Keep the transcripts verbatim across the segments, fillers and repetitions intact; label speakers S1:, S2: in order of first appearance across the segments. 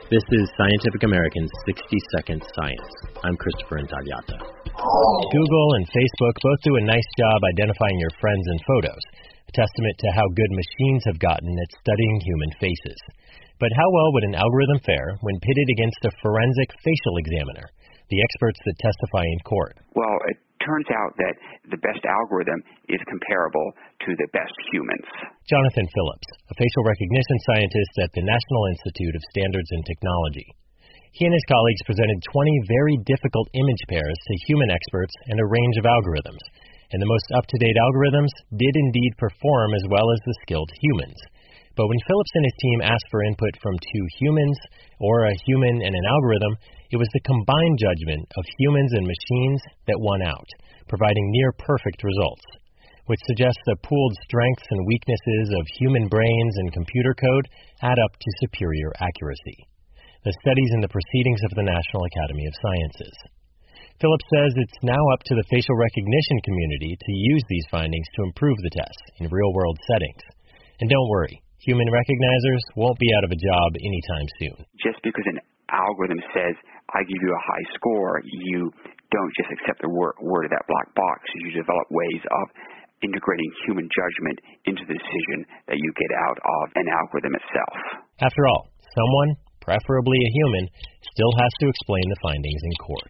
S1: This is Scientific American's sixty second Science. I'm Christopher Intagliata. Google and Facebook both do a nice job identifying your friends in photos, a testament to how good machines have gotten at studying human faces. But how well would an algorithm fare when pitted against a forensic facial examiner, the experts that testify in court?
S2: Well, it turns out that the best algorithm is comparable to the best humans.
S1: Jonathan Phillips, a facial recognition scientist at the National Institute of Standards and Technology. He and his colleagues presented twenty very difficult image pairs to human experts and a range of algorithms, and the most up-to-date algorithms did indeed perform as well as the skilled humans. But when Phillips and his team asked for input from two humans, or a human and an algorithm, it was the combined judgment of humans and machines that won out, providing near-perfect results, which suggests the pooled strengths and weaknesses of human brains and computer code add up to superior accuracy. The studies in the proceedings of the National Academy of Sciences. Phillips says it's now up to the facial recognition community to use these findings to improve the tests in real-world settings. And don't worry, human recognizers won't be out of a job anytime soon.
S2: Just because an algorithm says, I give you a high score, you don't just accept the word, word of that black box. You develop ways of integrating human judgment into the decision that you get out of an algorithm itself.
S1: After all, someone, preferably a human, still has to explain the findings in court.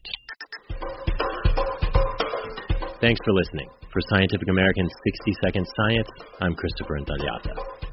S1: Thanks for listening. For Scientific American's sixty second Science, I'm Christopher Intagliata.